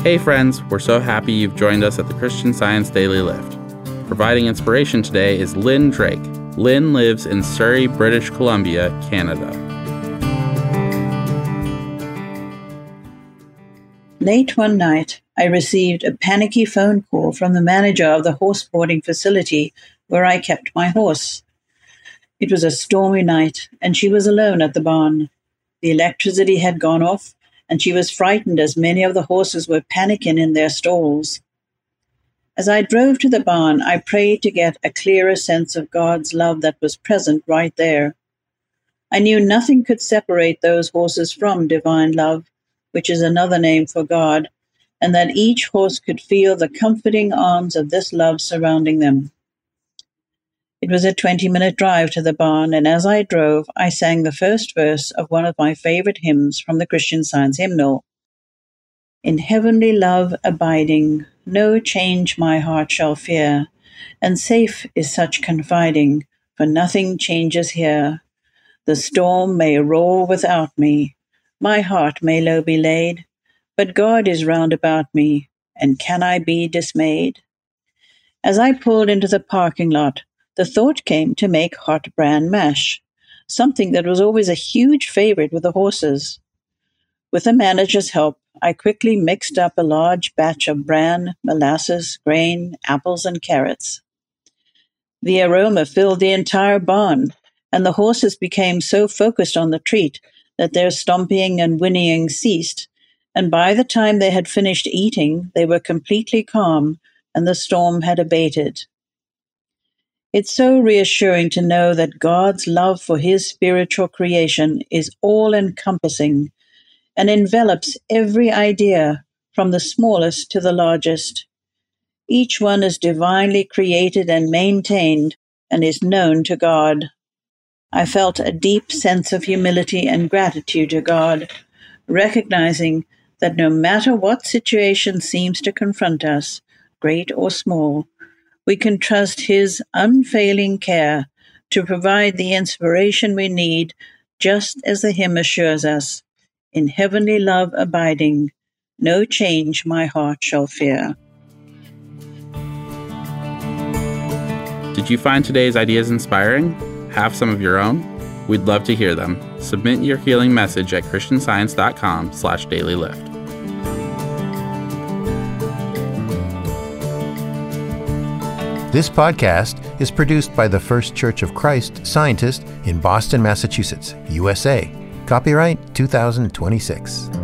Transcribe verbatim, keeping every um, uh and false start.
Hey friends, we're so happy you've joined us at the Christian Science Daily Lift. Providing inspiration today is Lynn Drake. Lynn lives in Surrey, British Columbia, Canada. Late one night, I received a panicky phone call from the manager of the horse boarding facility where I kept my horse. It was a stormy night, and she was alone at the barn. The electricity had gone off, and she was frightened as many of the horses were panicking in their stalls. As I drove to the barn, I prayed to get a clearer sense of God's love that was present right there. I knew nothing could separate those horses from divine love, which is another name for God, and that each horse could feel the comforting arms of this love surrounding them. It was a twenty-minute drive to the barn, and as I drove, I sang the first verse of one of my favorite hymns from the Christian Science hymnal. In heavenly love abiding, no change my heart shall fear, and safe is such confiding, for nothing changes here. The storm may roar without me, my heart may low be laid, but God is round about me, and can I be dismayed? As I pulled into the parking lot, the thought came to make hot bran mash, something that was always a huge favorite with the horses. With the manager's help, I quickly mixed up a large batch of bran, molasses, grain, apples, and carrots. The aroma filled the entire barn, and the horses became so focused on the treat that their stomping and whinnying ceased, and by the time they had finished eating, they were completely calm, and the storm had abated. It's so reassuring to know that God's love for His spiritual creation is all-encompassing and envelops every idea, from the smallest to the largest. Each one is divinely created and maintained and is known to God. I felt a deep sense of humility and gratitude to God, recognizing that no matter what situation seems to confront us, great or small, we can trust His unfailing care to provide the inspiration we need, just as the hymn assures us, in heavenly love abiding, no change my heart shall fear. Did you find today's ideas inspiring? Have some of your own? We'd love to hear them. Submit your healing message at christianscience.com slash dailylift. This podcast is produced by the First Church of Christ Scientist in Boston, Massachusetts, U S A. Copyright two thousand twenty-six.